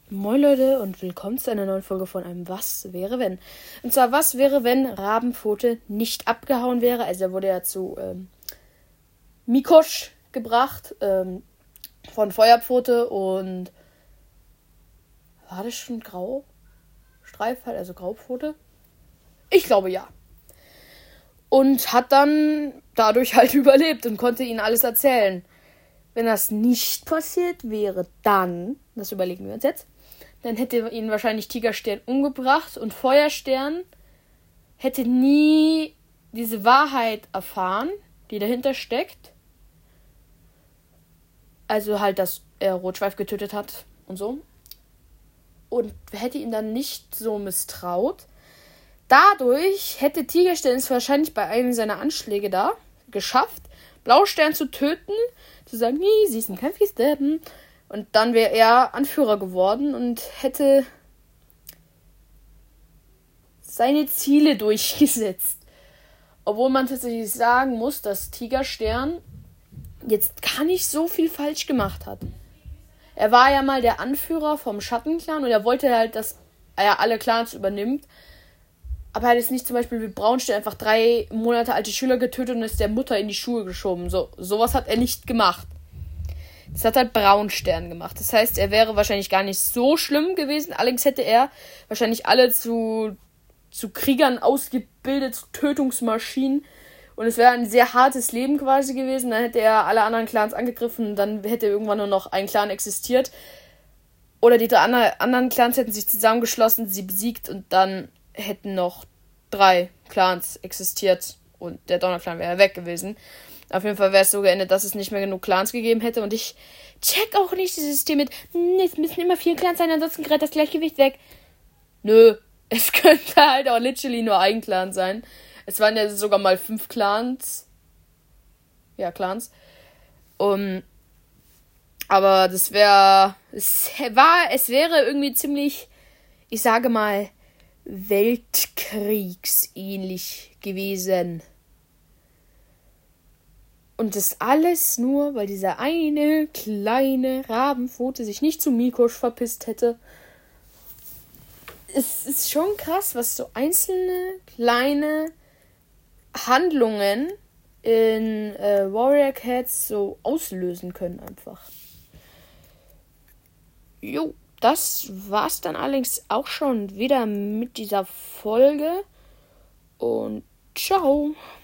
Moin Leute und willkommen zu einer neuen Folge von einem Was wäre wenn. Und zwar, was wäre, wenn Rabenpfote nicht abgehauen wäre? Also er wurde ja zu Mikosch gebracht von Feuerpfote und war das schon Graustreif halt, also Graupfote? Ich glaube ja. Und hat dann dadurch halt überlebt und konnte ihnen alles erzählen. Wenn das nicht passiert wäre, dann, das überlegen wir uns jetzt, dann hätte ihn wahrscheinlich Tigerstern umgebracht und Feuerstern hätte nie diese Wahrheit erfahren, die dahinter steckt. Also halt, dass er Rotschweif getötet hat und so. Und hätte ihn dann nicht so misstraut. Dadurch hätte Tigerstern es wahrscheinlich bei einem seiner Anschläge da geschafft, Blaustern zu töten, zu sagen, nee, sie ist ein Kämpfisdeppen. Und dann wäre er Anführer geworden und hätte seine Ziele durchgesetzt. Obwohl man tatsächlich sagen muss, dass Tigerstern jetzt gar nicht so viel falsch gemacht hat. Er war ja mal der Anführer vom Schattenclan und er wollte halt, dass er alle Clans übernimmt. Aber er hat jetzt nicht zum Beispiel wie Braunstern einfach 3 Monate alte Schüler getötet und ist der Mutter in die Schuhe geschoben. Sowas hat er nicht gemacht. Das hat halt Braunstern gemacht. Das heißt, er wäre wahrscheinlich gar nicht so schlimm gewesen. Allerdings hätte er wahrscheinlich alle zu Kriegern ausgebildet, zu Tötungsmaschinen. Und es wäre ein sehr hartes Leben quasi gewesen. Dann hätte er alle anderen Clans angegriffen und dann hätte irgendwann nur noch ein Clan existiert. Oder die 3 anderen Clans hätten sich zusammengeschlossen, sie besiegt und dann hätten noch 3 Clans existiert und der Donnerclan wäre weg gewesen. Auf jeden Fall wäre es so geendet, dass es nicht mehr genug Clans gegeben hätte und ich check auch nicht dieses System mit, es müssen immer 4 Clans sein, ansonsten gerät das Gleichgewicht weg. Nö, es könnte halt auch literally nur ein Clan sein. Es waren ja sogar mal 5 Clans. Ja, Clans. Aber es wäre irgendwie ziemlich, ich sage mal, weltkriegsähnlich gewesen. Und das alles nur, weil dieser eine kleine Rabenpfote sich nicht zu Mikosch verpisst hätte. Es ist schon krass, was so einzelne kleine Handlungen in Warrior Cats so auslösen können einfach. Jo, das war's dann allerdings auch schon wieder mit dieser Folge. Und ciao.